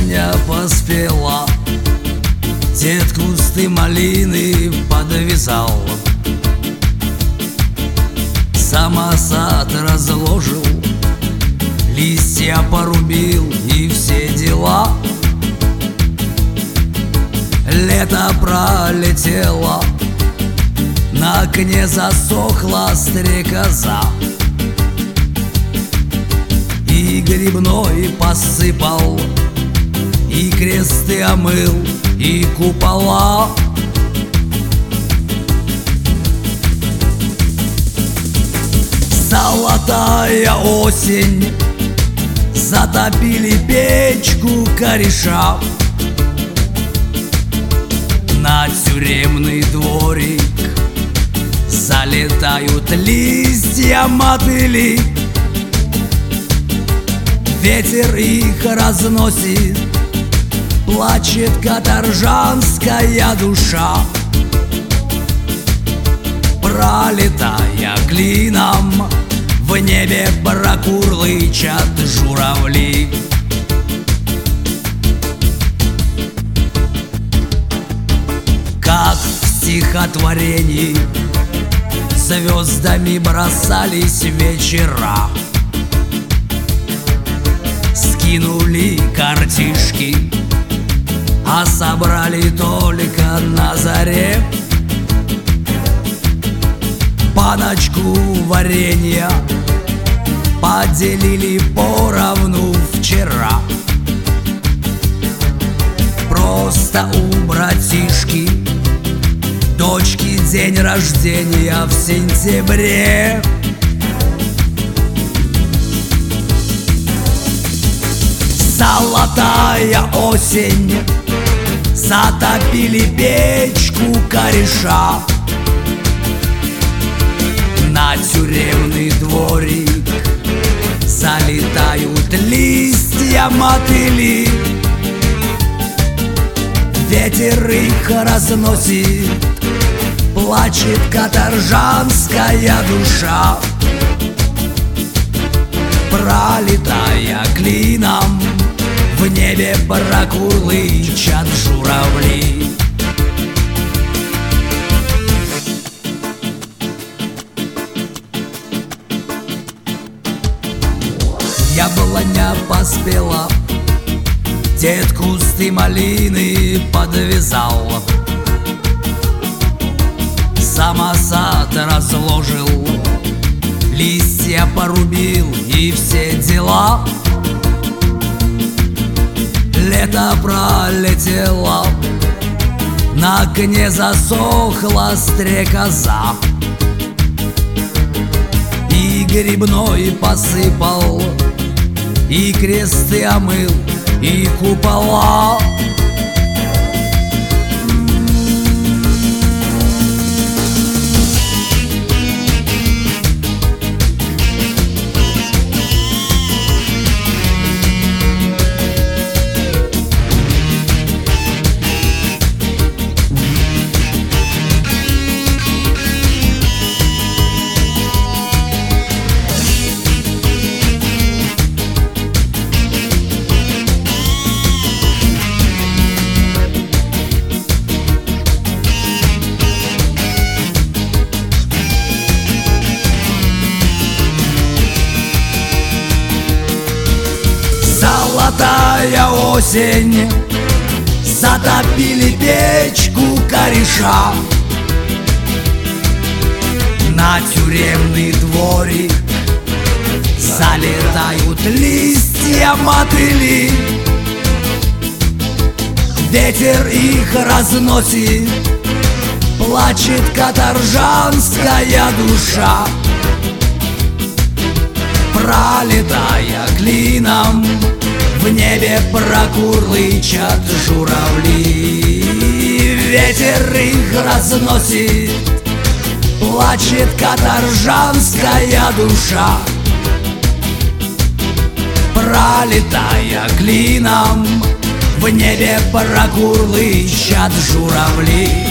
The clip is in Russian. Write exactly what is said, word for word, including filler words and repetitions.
яблоня поспела, дед кусты малины подвязал, самосад разложил, листья порубил и все дела. Лето пролетело, на окне засохла стрекоза, и грибной посыпал, и кресты омыл, и купола. Золотая осень, затопили печку кореша, на тюремный дворик залетают листья мотыли. Ветер их разносит, плачет каторжанская душа, пролетая клином, в небе прокурлычат журавли. Как в стихотворении звездами бросались вечера, скинули картишки, а собрали только на заре баночку варенья, поделили поровну вчера. Просто у братишки дочки день рождения в сентябре. Золотая осень, затопили печку кореша, на тюремный дворик залетают листья мотыли. Ветер их разносит, плачет каторжанская душа, пролетая клином, в небе прокурлычат журавли. Яблоня поспела, дед кусты малины подвязал, самосад разложил, листья порубил и все дела. Лето пролетело, на окне засохла стрекоза, и грибной посыпал, и кресты омыл, и купола. Золотая осень, затопили печку кореша, на тюремный дворик залетают листья мотыли. Ветер их разносит, плачет каторжанская душа, пролетая клином, в небе прокурлычат журавли. Ветер их разносит, плачет каторжанская душа, пролетая клином, в небе прокурлычат журавли.